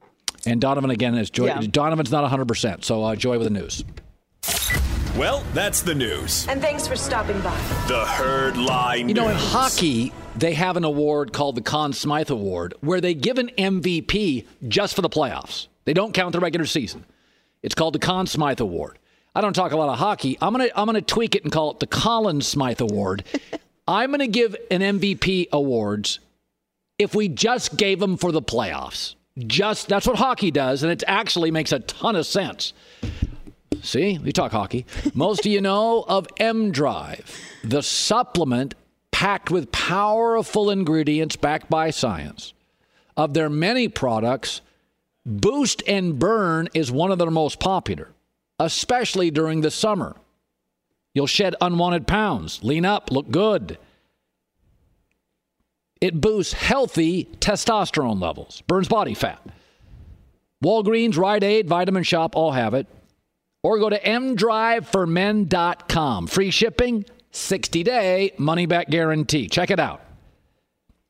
And Donovan, again, is Joy. Yeah. Donovan's not one hundred percent. So uh, Joy with the news. Well, that's the news. And thanks for stopping by. The Herd Line You know, in News. hockey, they have an award called the Conn Smythe Award where they give an M V P just for the playoffs. They don't count the regular season. It's called the Conn Smythe Award. I don't talk a lot of hockey. I'm gonna I'm gonna tweak it and call it the Colin Smythe Award. I'm gonna give an M V P awards if we just gave them for the playoffs. Just that's what hockey does, and it actually makes a ton of sense. See, we talk hockey. Most of you know of M-Drive, the supplement packed with powerful ingredients backed by science. Of their many products, Boost and Burn is one of their most popular, especially during the summer. You'll shed unwanted pounds, lean up, look good. It boosts healthy testosterone levels, burns body fat. Walgreens, Rite Aid, Vitamin Shop all have it. Or go to m drive for men dot com. Free shipping, sixty day money back guarantee. Check it out.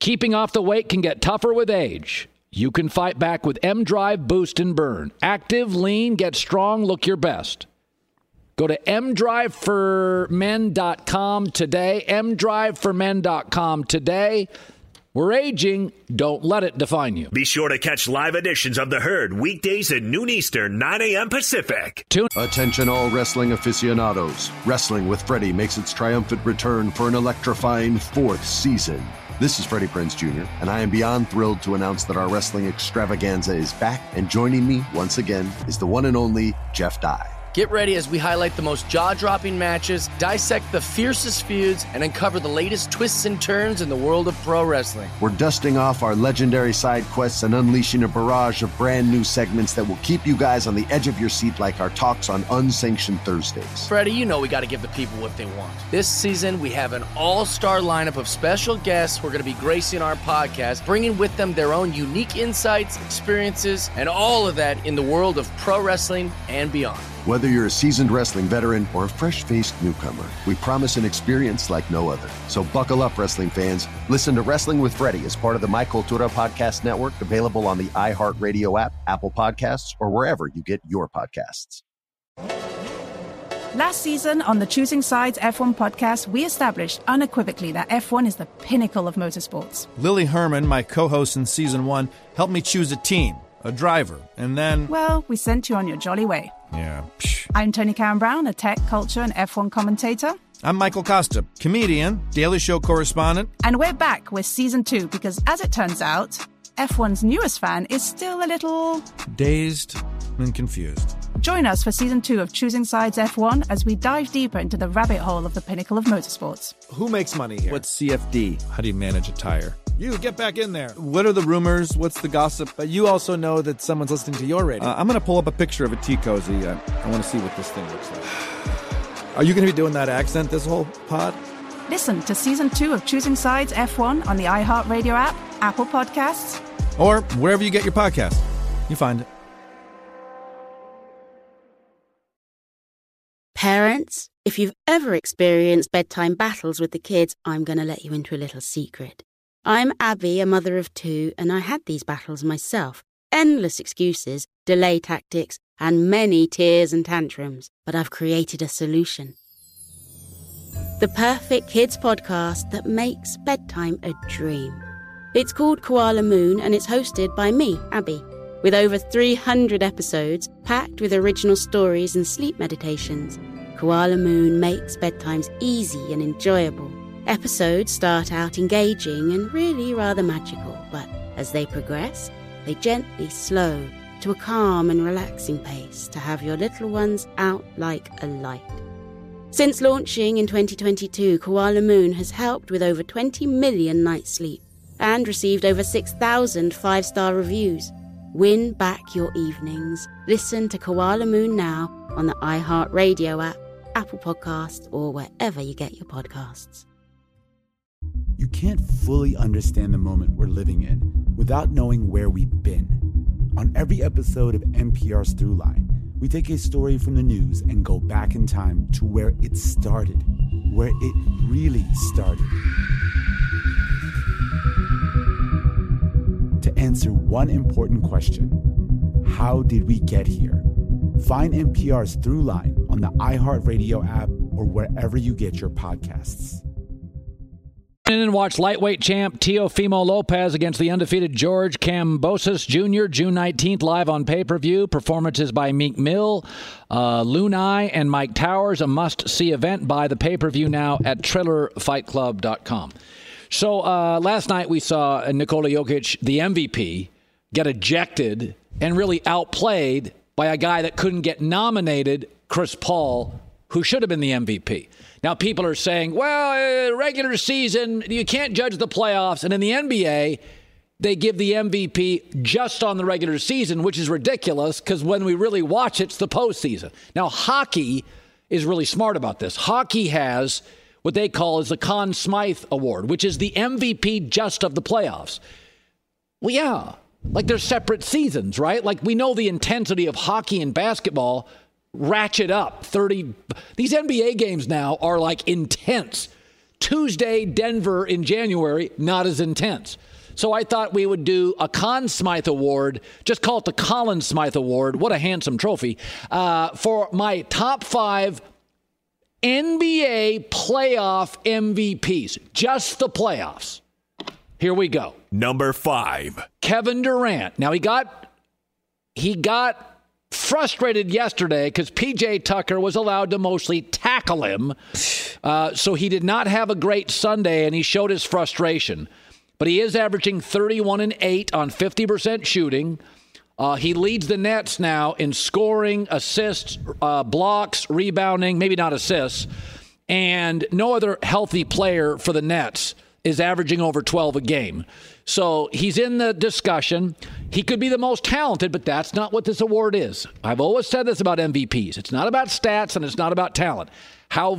keeping off the weight can get tougher with age. You can fight back with M-Drive Boost and Burn. Active, lean, get strong, look your best. Go to m drive for men dot com today, m drive for men dot com today. We're aging. Don't let it define you. Be sure to catch live editions of The Herd weekdays at noon Eastern, nine a.m. Pacific. Tune- Attention all wrestling aficionados. Wrestling with Freddie makes its triumphant return for an electrifying fourth season. This is Freddie Prinze Junior, and I am beyond thrilled to announce that our wrestling extravaganza is back, and joining me once again is the one and only Jeff Dye. Get ready as we highlight the most jaw-dropping matches, dissect the fiercest feuds, and uncover the latest twists and turns in the world of pro wrestling. We're dusting off our legendary side quests and unleashing a barrage of brand new segments that will keep you guys on the edge of your seat like our talks on Unsanctioned Thursdays. Freddie, you know we got to give the people what they want. This season, we have an all-star lineup of special guests who are going to be gracing our podcast, bringing with them their own unique insights, experiences, and all of that in the world of pro wrestling and beyond. Whether you're a seasoned wrestling veteran or a fresh-faced newcomer, we promise an experience like no other. So buckle up, wrestling fans. Listen to Wrestling with Freddie as part of the My Cultura Podcast Network, available on the iHeartRadio app, Apple Podcasts, or wherever you get your podcasts. Last season on the Choosing Sides F one podcast, we established unequivocally that F one is the pinnacle of motorsports. Lily Herman, my co-host in season one, helped me choose a team, a driver, and then... Well, we sent you on your jolly way. Yeah. Psh. I'm Tony Karen Brown, a tech, culture, and F one commentator. I'm Michael Costa, comedian, Daily Show correspondent. And we're back with season two because, as it turns out, F one's newest fan is still a little... dazed and confused. Join us for season two of Choosing Sides F one as we dive deeper into the rabbit hole of the pinnacle of motorsports. Who makes money here? What's C F D? How do you manage a tire? You, get back in there. What are the rumors? What's the gossip? But you also know that someone's listening to your radio. Uh, I'm going to pull up a picture of a tea cozy. Uh, I want to see what this thing looks like. Are you going to be doing that accent this whole pod? Listen to season two of Choosing Sides F one on the iHeartRadio app, Apple Podcasts, or wherever you get your podcasts. You find it. Parents, if you've ever experienced bedtime battles with the kids, I'm going to let you into a little secret. I'm Abby, a mother of two, and I had these battles myself. Endless excuses, delay tactics, and many tears and tantrums. But I've created a solution. The perfect kids podcast that makes bedtime a dream. It's called Koala Moon, and it's hosted by me, Abby, with over three hundred episodes packed with original stories and sleep meditations. Koala Moon makes bedtimes easy and enjoyable. Episodes start out engaging and really rather magical, but as they progress, they gently slow to a calm and relaxing pace to have your little ones out like a light. Since launching in twenty twenty-two, Koala Moon has helped with over twenty million nights sleep and received over six thousand five-star reviews. Win back your evenings. Listen to Koala Moon now on the iHeartRadio app, Apple Podcasts, or wherever you get your podcasts. You can't fully understand the moment we're living in without knowing where we've been. On every episode of N P R's Throughline, we take a story from the news and go back in time to where it started, where it really started. To answer one important question: how did we get here? Find N P R's Throughline on the iHeartRadio app or wherever you get your podcasts. And watch lightweight champ Teofimo Lopez against the undefeated George Kambosos Junior June nineteenth, live on pay-per-view. Performances by Meek Mill, uh, Lunai, and Mike Towers. A must-see event. Buy the pay-per-view now at triller fight club dot com. So uh, last night we saw Nikola Jokic, the M V P, get ejected and really outplayed by a guy that couldn't get nominated, Chris Paul, who should have been the M V P. Now, people are saying, well, uh, regular season, you can't judge the playoffs. And in the N B A, they give the M V P just on the regular season, which is ridiculous because when we really watch, it's the postseason. Now, hockey is really smart about this. Hockey has what they call is the Conn Smythe Award, which is the M V P just of the playoffs. Well, yeah, like they're separate seasons, right? Like we know the intensity of hockey and basketball ratchet up thirty. These N B A games now are like intense. Tuesday, Denver in January, not as intense. So I thought we would do a Conn Smythe Award, just call it the Colin Smythe Award. What a handsome trophy. Uh, for my top five N B A playoff M V Ps, just the playoffs. Here we go. Number five, Kevin Durant. Now he got he got frustrated yesterday because P J Tucker was allowed to mostly tackle him. Uh, so he did not have a great Sunday, and he showed his frustration. But he is averaging thirty-one and eight on fifty percent shooting. Uh, he leads the Nets now in scoring, assists, uh, blocks, rebounding, maybe not assists. And no other healthy player for the Nets is averaging over twelve a game. So he's in the discussion. He could be the most talented, but that's not what this award is. I've always said this about M V Ps. It's not about stats and it's not about talent. How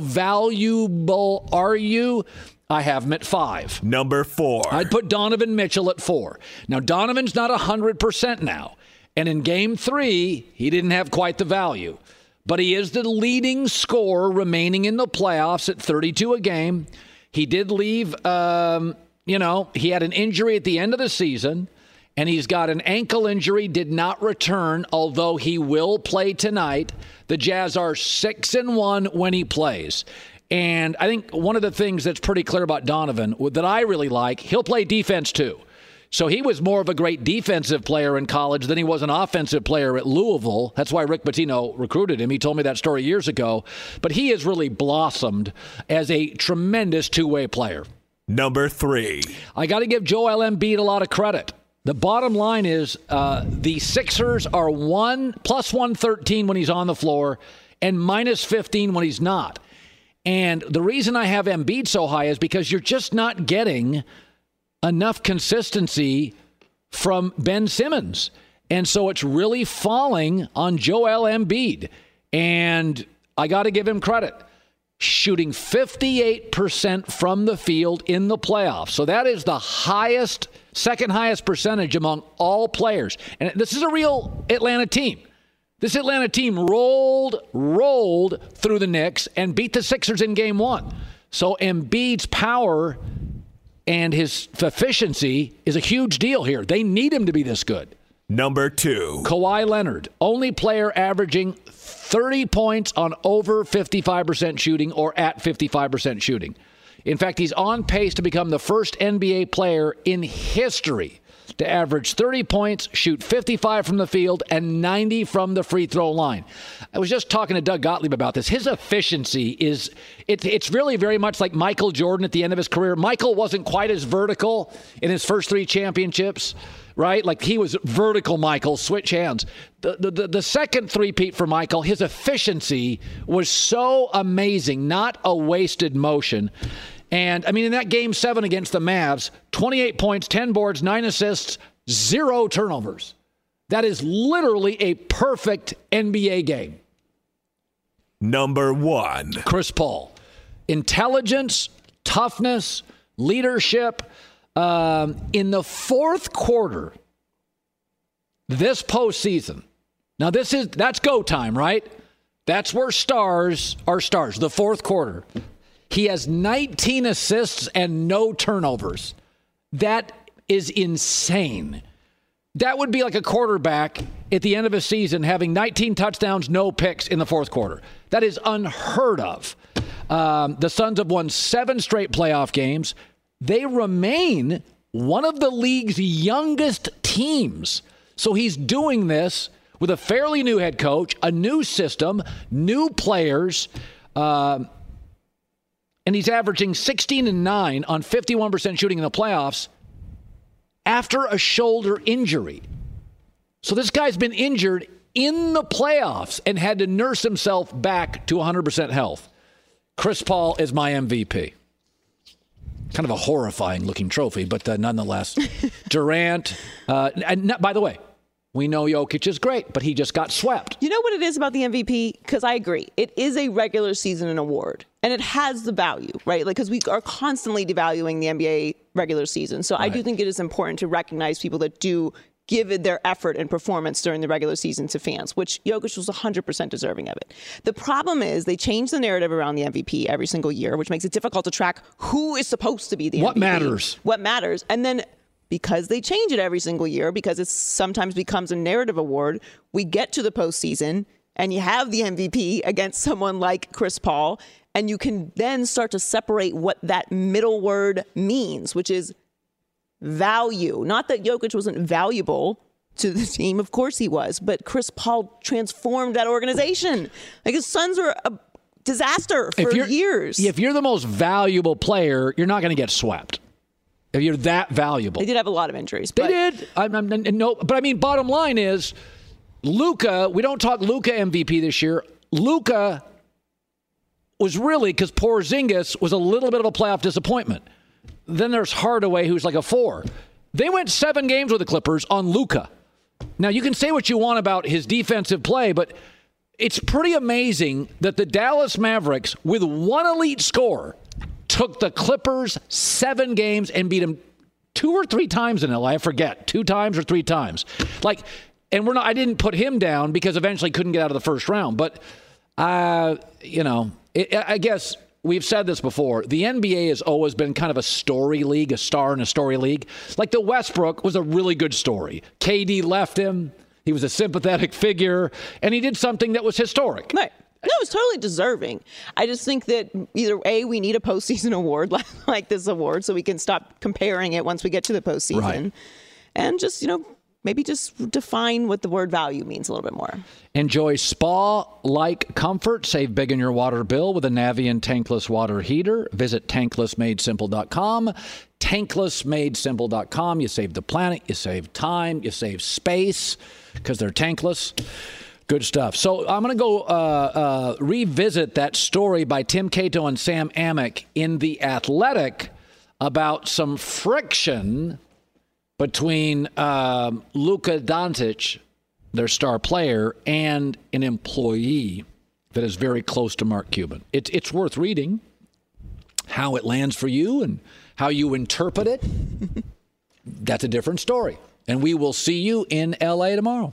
valuable are you? I have him at five. Number four. I'd put Donovan Mitchell at four. Now, Donovan's not one hundred percent now. And in game three, he didn't have quite the value. But he is the leading scorer remaining in the playoffs at thirty-two a game. He did leave, um, you know, he had an injury at the end of the season. And he's got an ankle injury, did not return, although he will play tonight. The Jazz are six and one when he plays. And I think one of the things that's pretty clear about Donovan that I really like, he'll play defense too. So he was more of a great defensive player in college than he was an offensive player at Louisville. That's why Rick Pitino recruited him. He told me that story years ago. But he has really blossomed as a tremendous two-way player. Number three. I got to give Joel Embiid a lot of credit. The bottom line is uh, the Sixers are one plus one thirteen when he's on the floor and minus fifteen when he's not. And the reason I have Embiid so high is because you're just not getting enough consistency from Ben Simmons. And so it's really falling on Joel Embiid. And I got to give him credit. Shooting fifty-eight percent from the field in the playoffs. So that is the highest, second highest percentage among all players. And this is a real Atlanta team. This Atlanta team rolled, rolled through the Knicks and beat the Sixers in game one. So Embiid's power and his efficiency is a huge deal here. They need him to be this good. Number two. Kawhi Leonard, only player averaging thirty points on over fifty-five percent shooting or at fifty-five percent shooting. In fact, he's on pace to become the first N B A player in history to average thirty points, shoot fifty-five from the field, and ninety from the free throw line. I was just talking to Doug Gottlieb about this. His efficiency is, it, it's really very much like Michael Jordan at the end of his career. Michael wasn't quite as vertical in his first three championships, right? Like he was vertical Michael, switch hands. The, the, the, the second three-peat for Michael, his efficiency was so amazing, not a wasted motion. And, I mean, in that game seven against the Mavs, twenty-eight points, ten boards, nine assists, zero turnovers. That is literally a perfect N B A game. Number one. Chris Paul. Intelligence, toughness, leadership. Um, in the fourth quarter, this postseason, now this is, that's go time, right? That's where stars are stars, the fourth quarter. He has nineteen assists and no turnovers. That is insane. That would be like a quarterback at the end of a season having nineteen touchdowns, no picks in the fourth quarter. That is unheard of. Um, the Suns have won seven straight playoff games. They remain one of the league's youngest teams. So he's doing this with a fairly new head coach, a new system, new players. Uh, And he's averaging sixteen and nine on fifty-one percent shooting in the playoffs after a shoulder injury. So this guy's been injured in the playoffs and had to nurse himself back to one hundred percent health. Chris Paul is my M V P. Kind of a horrifying looking trophy, but uh, nonetheless. Durant, uh, and not, by the way, we know Jokic is great, but he just got swept. You know what it is about the M V P? Because I agree. It is a regular season award, and it has the value, right? Like, because we are constantly devaluing the N B A regular season. So right. I do think it is important to recognize people that do given their effort and performance during the regular season to fans, which Jokic was one hundred percent deserving of it. The problem is they change the narrative around the M V P every single year, which makes it difficult to track who is supposed to be the what M V P. What matters? What matters. And then because they change it every single year, because it sometimes becomes a narrative award, we get to the postseason and you have the M V P against someone like Chris Paul, and you can then start to separate what that middle word means, which is value. Not that Jokic wasn't valuable to the team. Of course he was. But Chris Paul transformed that organization. Like, his Suns were a disaster for if years. If you're the most valuable player, you're not going to get swept. If you're that valuable. They did have a lot of injuries. They but did. I'm, I'm, no, but I mean, bottom line is, Luka, we don't talk Luka M V P this year. Luka was really, because Porzingis was a little bit of a playoff disappointment. Then there's Hardaway, who's like a four. They went seven games with the Clippers on Luka. Now, you can say what you want about his defensive play, but it's pretty amazing that the Dallas Mavericks, with one elite scorer, took the Clippers seven games and beat them two or three times in L A. I forget, two times or three times. Like, and we're not. I didn't put him down because eventually couldn't get out of the first round. But, uh, you know, it, I guess. We've said this before. The N B A has always been kind of a story league, a star in a story league. Like, the Westbrook was a really good story. K D left him. He was a sympathetic figure, and he did something that was historic. Right. No, it was totally deserving. I just think that either A, we need a postseason award like, like this award so we can stop comparing it once we get to the postseason. Right. And just, you know, maybe just define what the word value means a little bit more. Enjoy spa-like comfort. Save big on your water bill with a Navien tankless water heater. Visit tankless made simple dot com. tankless made simple dot com. You save the planet. You save time. You save space because they're tankless. Good stuff. So I'm going to go uh, uh, revisit that story by Tim Cato and Sam Amick in The Athletic about some friction between um, Luka Doncic, their star player, and an employee that is very close to Mark Cuban. It's it's worth reading how it lands for you and how you interpret it. That's a different story. And we will see you in L A tomorrow.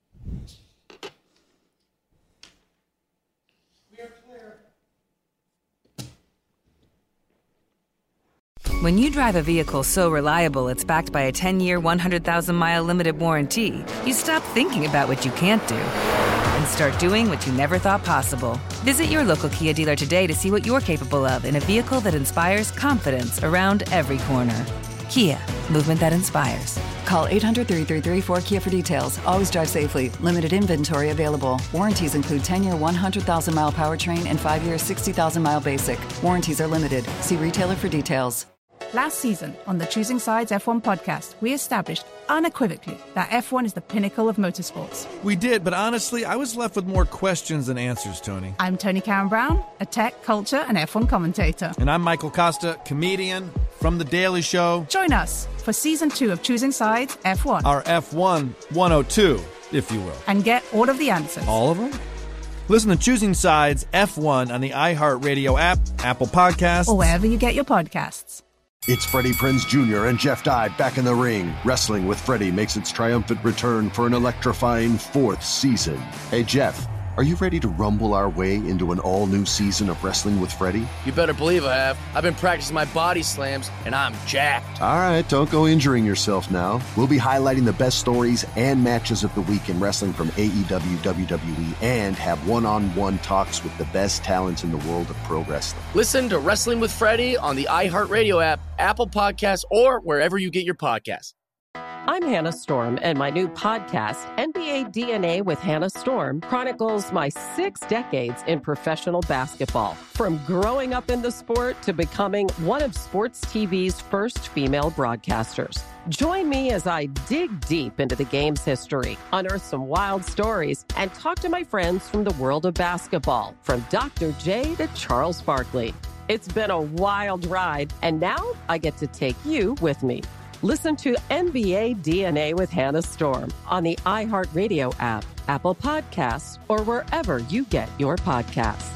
When you drive a vehicle so reliable it's backed by a ten-year, one hundred thousand mile limited warranty, you stop thinking about what you can't do and start doing what you never thought possible. Visit your local Kia dealer today to see what you're capable of in a vehicle that inspires confidence around every corner. Kia, movement that inspires. Call eight hundred, three three three, four K I A for details. Always drive safely. Limited inventory available. Warranties include ten-year, one hundred thousand mile powertrain and five-year, sixty thousand mile basic. Warranties are limited. See retailer for details. Last season, on the Choosing Sides F one podcast, we established unequivocally that F one is the pinnacle of motorsports. We did, but honestly, I was left with more questions than answers, Tony. I'm Tony Karen Brown, a tech, culture, and F one commentator. And I'm Michael Costa, comedian from The Daily Show. Join us for season two of Choosing Sides F one. Our F one one oh two, if you will. And get all of the answers. All of them? Listen to Choosing Sides F one on the iHeartRadio app, Apple Podcasts, or wherever you get your podcasts. It's Freddie Prinze Junior and Jeff Dye back in the ring. Wrestling with Freddie makes its triumphant return for an electrifying fourth season. Hey, Jeff, are you ready to rumble our way into an all-new season of Wrestling with Freddie? You better believe I have. I've been practicing my body slams, and I'm jacked. All right, don't go injuring yourself now. We'll be highlighting the best stories and matches of the week in wrestling from A E W, W W E, and have one-on-one talks with the best talents in the world of pro wrestling. Listen to Wrestling with Freddie on the iHeartRadio app, Apple Podcasts, or wherever you get your podcasts. I'm Hannah Storm, and my new podcast, N B A D N A with Hannah Storm, chronicles my six decades in professional basketball. From growing up in the sport to becoming one of sports T V's first female broadcasters. Join me as I dig deep into the game's history, unearth some wild stories, and talk to my friends from the world of basketball, from Doctor J to Charles Barkley. It's been a wild ride, and now I get to take you with me. Listen to N B A D N A with Hannah Storm on the iHeartRadio app, Apple Podcasts, or wherever you get your podcasts.